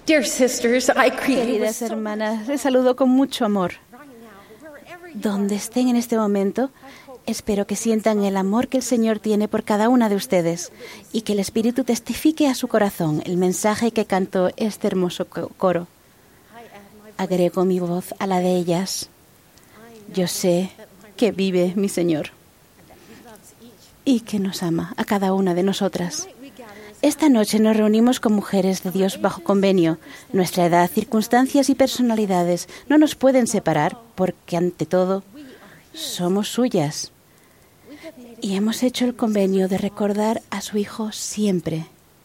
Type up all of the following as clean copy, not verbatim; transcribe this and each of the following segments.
Dear sisters, I greet you with Queridas so hermanas, les saludo con mucho amor. Donde estén en este momento, espero que sientan el amor que el Señor tiene por cada una de ustedes y que el Espíritu testifique a su corazón el mensaje que cantó este hermoso coro. Agrego mi voz a la de ellas. Yo sé que vive mi Señor y que nos ama a cada una de nosotras. Esta noche nos reunimos con mujeres de Dios bajo convenio. Nuestra edad, circunstancias y personalidades no nos pueden separar porque, ante todo, somos suyas. Y hemos hecho el convenio de recordar a su Hijo siempre.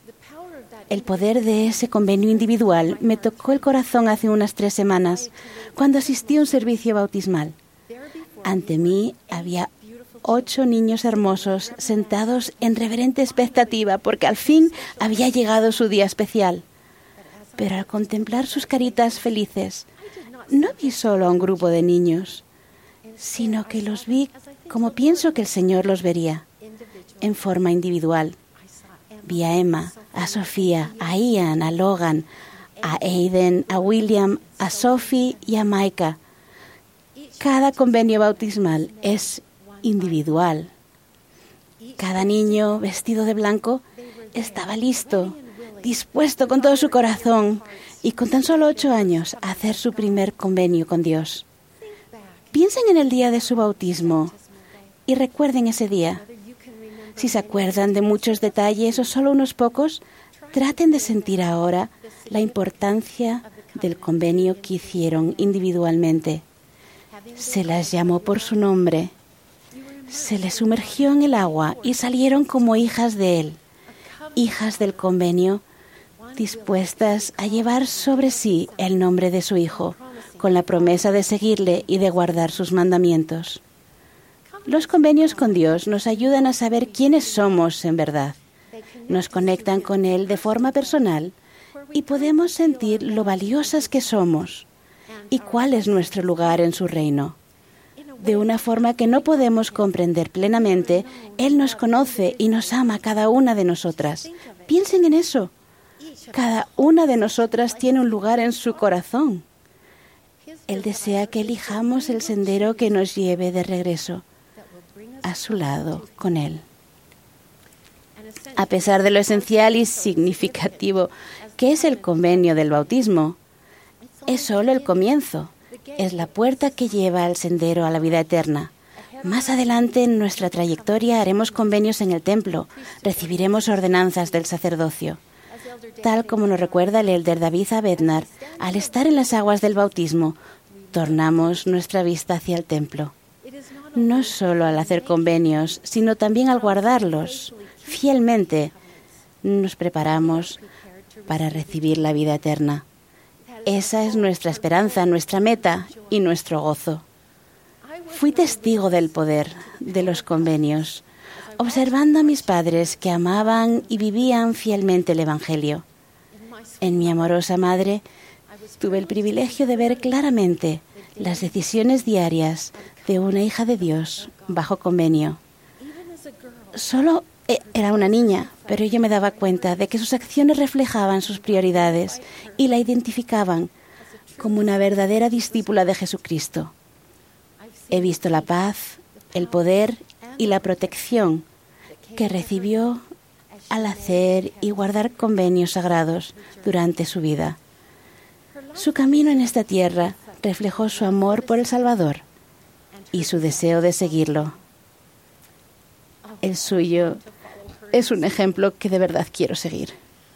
El poder de ese convenio individual me tocó el corazón hace unas 3 semanas, cuando asistí a un servicio bautismal. Ante mí había 8 niños hermosos sentados en reverente expectativa porque al fin había llegado su día especial. Pero al contemplar sus caritas felices, no vi solo a un grupo de niños, sino que los vi como pienso que el Señor los vería, en forma individual. Vi a Emma, a Sofía, a Ian, a Logan, a Aiden, a William, a Sophie y a Micah. Cada convenio bautismal es individual. Cada niño vestido de blanco estaba listo, dispuesto con todo su corazón y con tan solo 8 años a hacer su primer convenio con Dios. Piensen en el día de su bautismo y recuerden ese día. Si se acuerdan de muchos detalles o solo unos pocos, traten de sentir ahora la importancia del convenio que hicieron individualmente. Se las llamó por su nombre. Se les sumergió en el agua y salieron como hijas de Él, hijas del convenio, dispuestas a llevar sobre sí el nombre de su Hijo, con la promesa de seguirle y de guardar sus mandamientos. Los convenios con Dios nos ayudan a saber quiénes somos en verdad. Nos conectan con Él de forma personal y podemos sentir lo valiosas que somos y cuál es nuestro lugar en su reino. De una forma que no podemos comprender plenamente, Él nos conoce y nos ama a cada una de nosotras. Piensen en eso. Cada una de nosotras tiene un lugar en su corazón. Él desea que elijamos el sendero que nos lleve de regreso a su lado con Él. A pesar de lo esencial y significativo que es el convenio del bautismo, es solo el comienzo. Es la puerta que lleva al sendero a la vida eterna. Más adelante en nuestra trayectoria haremos convenios en el templo, recibiremos ordenanzas del sacerdocio. Tal como nos recuerda el elder David A. Bednar, al estar en las aguas del bautismo, tornamos nuestra vista hacia el templo. No solo al hacer convenios, sino también al guardarlos fielmente, nos preparamos para recibir la vida eterna. Esa es nuestra esperanza, nuestra meta y nuestro gozo. Fui testigo del poder de los convenios, observando a mis padres que amaban y vivían fielmente el Evangelio. En mi amorosa madre, tuve el privilegio de ver claramente las decisiones diarias de una hija de Dios bajo convenio. Solo era una niña, pero yo me daba cuenta de que sus acciones reflejaban sus prioridades y la identificaban como una verdadera discípula de Jesucristo. He visto la paz, el poder y la protección que recibió al hacer y guardar convenios sagrados durante su vida. Su camino en esta tierra reflejó su amor por el Salvador y su deseo de seguirlo. El suyo es un ejemplo que de verdad quiero seguir.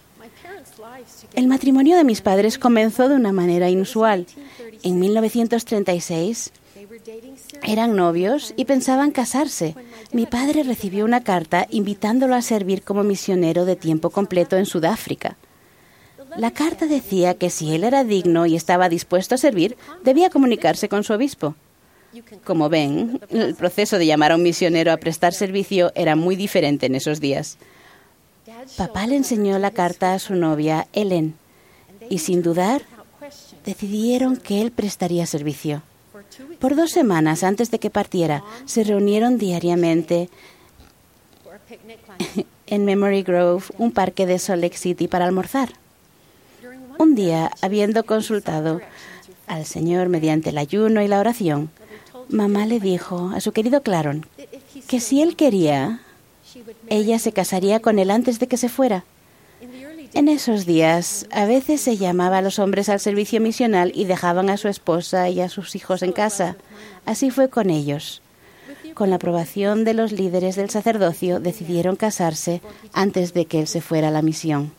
El matrimonio de mis padres comenzó de una manera inusual. En 1936 eran novios y pensaban casarse. Mi padre recibió una carta invitándolo a servir como misionero de tiempo completo en Sudáfrica. La carta decía que si él era digno y estaba dispuesto a servir, debía comunicarse con su obispo. Como ven, el proceso de llamar a un misionero a prestar servicio era muy diferente en esos días. Papá le enseñó la carta a su novia, Ellen, y sin dudar, decidieron que él prestaría servicio. Por 2 semanas antes de que partiera, se reunieron diariamente en Memory Grove, un parque de Salt Lake City, para almorzar. Un día, habiendo consultado al Señor mediante el ayuno y la oración, mamá le dijo a su querido Claron que si él quería, ella se casaría con él antes de que se fuera. En esos días, a veces se llamaba a los hombres al servicio misional y dejaban a su esposa y a sus hijos en casa. Así fue con ellos. Con la aprobación de los líderes del sacerdocio, decidieron casarse antes de que él se fuera a la misión.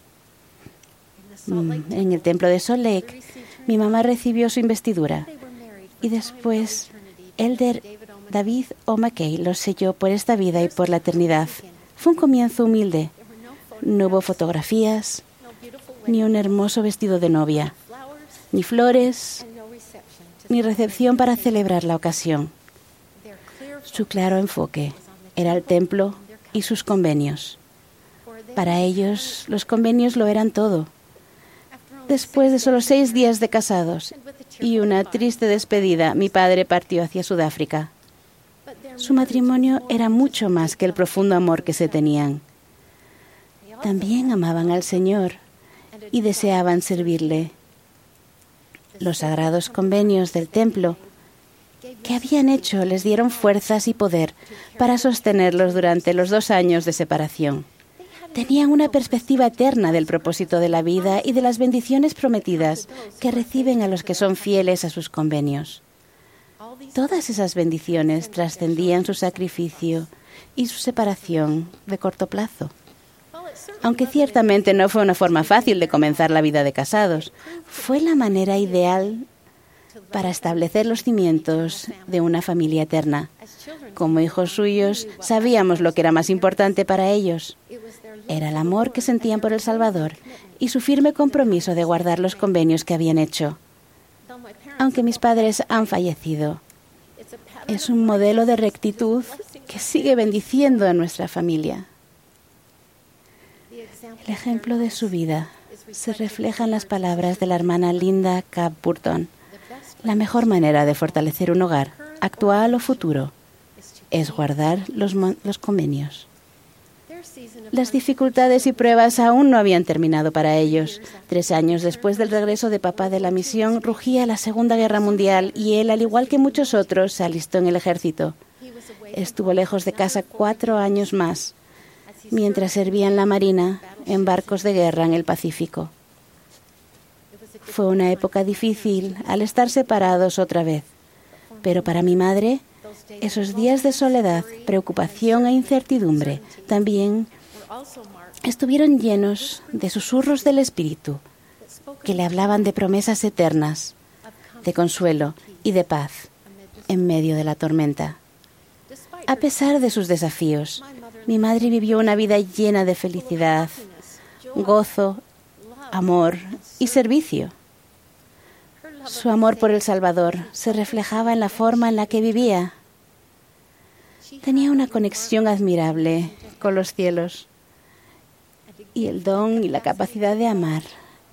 En el templo de Salt Lake, mi mamá recibió su investidura y después Elder David O. McKay los selló por esta vida y por la eternidad. Fue un comienzo humilde. No hubo fotografías, ni un hermoso vestido de novia, ni flores, ni recepción para celebrar la ocasión. Su claro enfoque era el templo y sus convenios. Para ellos, los convenios lo eran todo. Después de solo 6 días de casados y una triste despedida, mi padre partió hacia Sudáfrica. Su matrimonio era mucho más que el profundo amor que se tenían. También amaban al Señor y deseaban servirle. Los sagrados convenios del templo que habían hecho les dieron fuerzas y poder para sostenerlos durante los 2 años de separación. Tenían una perspectiva eterna del propósito de la vida y de las bendiciones prometidas que reciben a los que son fieles a sus convenios. Todas esas bendiciones trascendían su sacrificio y su separación de corto plazo. Aunque ciertamente no fue una forma fácil de comenzar la vida de casados, fue la manera ideal para establecer los cimientos de una familia eterna. Como hijos suyos, sabíamos lo que era más importante para ellos. Era el amor que sentían por el Salvador y su firme compromiso de guardar los convenios que habían hecho. Aunque mis padres han fallecido, es un modelo de rectitud que sigue bendiciendo a nuestra familia. El ejemplo de su vida se refleja en las palabras de la hermana Linda Capp Burton. La mejor manera de fortalecer un hogar, actual o futuro, es guardar los convenios. Las dificultades y pruebas aún no habían terminado para ellos. 3 años después del regreso de papá de la misión, rugía la Segunda Guerra Mundial y él, al igual que muchos otros, se alistó en el ejército. Estuvo lejos de casa 4 años más, mientras servía en la Marina en barcos de guerra en el Pacífico. Fue una época difícil al estar separados otra vez, pero para mi madre, esos días de soledad, preocupación e incertidumbre también estuvieron llenos de susurros del Espíritu que le hablaban de promesas eternas, de consuelo y de paz en medio de la tormenta. A pesar de sus desafíos, mi madre vivió una vida llena de felicidad, gozo, amor y servicio. Su amor por el Salvador se reflejaba en la forma en la que vivía. Tenía una conexión admirable con los cielos y el don y la capacidad de amar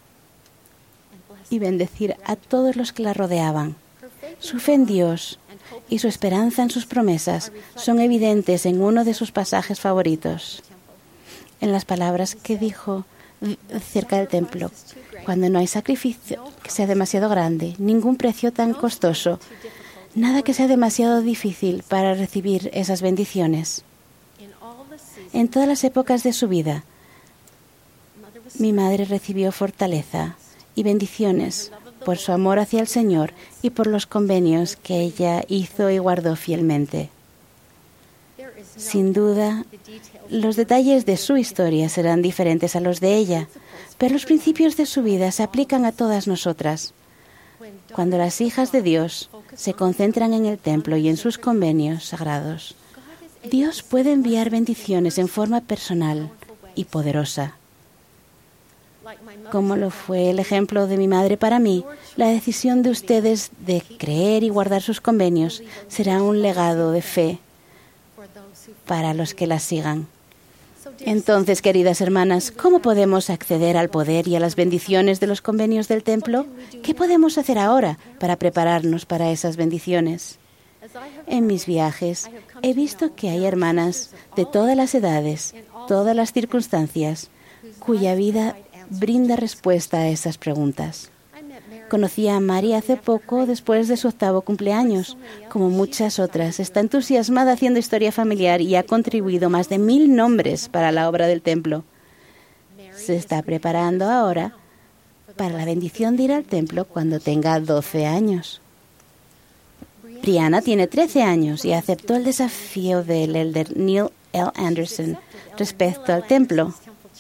y bendecir a todos los que la rodeaban. Su fe en Dios y su esperanza en sus promesas son evidentes en uno de sus pasajes favoritos, en las palabras que dijo cerca del templo: cuando no hay sacrificio que sea demasiado grande, ningún precio tan costoso, nada que sea demasiado difícil para recibir esas bendiciones. En todas las épocas de su vida, mi madre recibió fortaleza y bendiciones por su amor hacia el Señor y por los convenios que ella hizo y guardó fielmente. Sin duda, los detalles de su historia serán diferentes a los de ella, pero los principios de su vida se aplican a todas nosotras. Cuando las hijas de Dios se concentran en el templo y en sus convenios sagrados, Dios puede enviar bendiciones en forma personal y poderosa. Como lo fue el ejemplo de mi madre para mí, la decisión de ustedes de creer y guardar sus convenios será un legado de fe para los que las sigan. Entonces, queridas hermanas, ¿cómo podemos acceder al poder y a las bendiciones de los convenios del templo? ¿Qué podemos hacer ahora para prepararnos para esas bendiciones? En mis viajes he visto que hay hermanas de todas las edades, todas las circunstancias, cuya vida brinda respuesta a esas preguntas. Conocí a Mary hace poco, después de su 8º cumpleaños. Como muchas otras, está entusiasmada haciendo historia familiar y ha contribuido más de 1000 nombres para la obra del templo. Se está preparando ahora para la bendición de ir al templo cuando tenga 12 años. Brianna tiene 13 años y aceptó el desafío del elder Neil L. Anderson respecto al templo.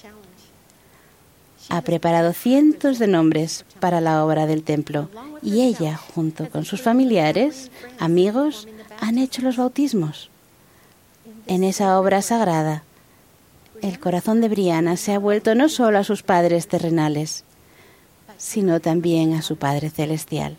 Ha preparado cientos de nombres para la obra del templo y ella, junto con sus familiares, amigos, han hecho los bautismos. En esa obra sagrada, el corazón de Brianna se ha vuelto no solo a sus padres terrenales, sino también a su Padre Celestial.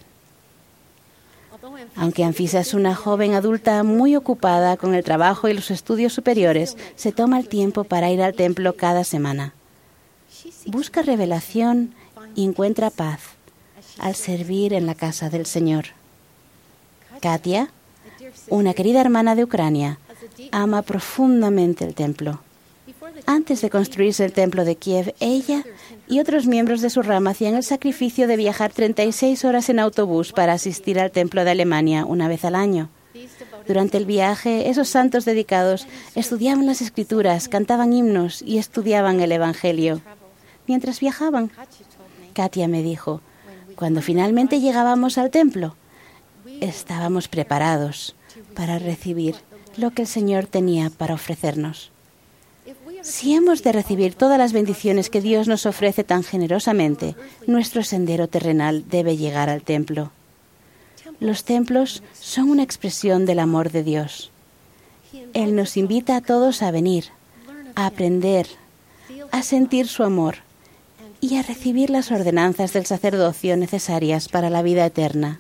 Aunque Anfisa es una joven adulta muy ocupada con el trabajo y los estudios superiores, se toma el tiempo para ir al templo cada semana. Busca revelación y encuentra paz al servir en la casa del Señor. Katia, una querida hermana de Ucrania, ama profundamente el templo. Antes de construirse el templo de Kiev, ella y otros miembros de su rama hacían el sacrificio de viajar 36 horas en autobús para asistir al templo de Alemania una vez al año. Durante el viaje, esos santos dedicados estudiaban las Escrituras, cantaban himnos y estudiaban el Evangelio. Mientras viajaban, Katia me dijo, cuando finalmente llegábamos al templo, estábamos preparados para recibir lo que el Señor tenía para ofrecernos. Si hemos de recibir todas las bendiciones que Dios nos ofrece tan generosamente, nuestro sendero terrenal debe llegar al templo. Los templos son una expresión del amor de Dios. Él nos invita a todos a venir, a aprender, a sentir su amor y a recibir las ordenanzas del sacerdocio necesarias para la vida eterna.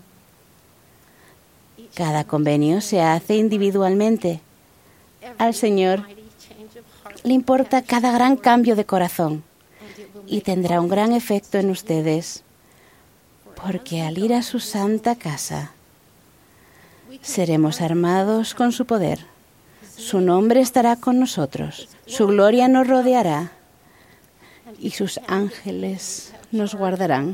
Cada convenio se hace individualmente. Al Señor le importa cada gran cambio de corazón y tendrá un gran efecto en ustedes, porque al ir a su santa casa seremos armados con su poder. Su nombre estará con nosotros, su gloria nos rodeará y sus ángeles nos guardarán.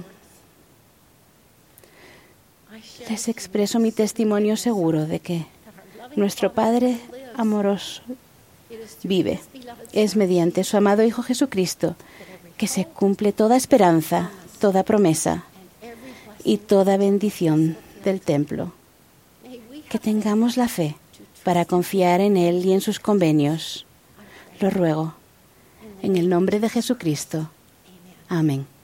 Les expreso mi testimonio seguro de que nuestro Padre amoroso vive. Es mediante su amado Hijo Jesucristo que se cumple toda esperanza, toda promesa y toda bendición del templo. Que tengamos la fe para confiar en Él y en sus convenios. Lo ruego en el nombre de Jesucristo. Amén.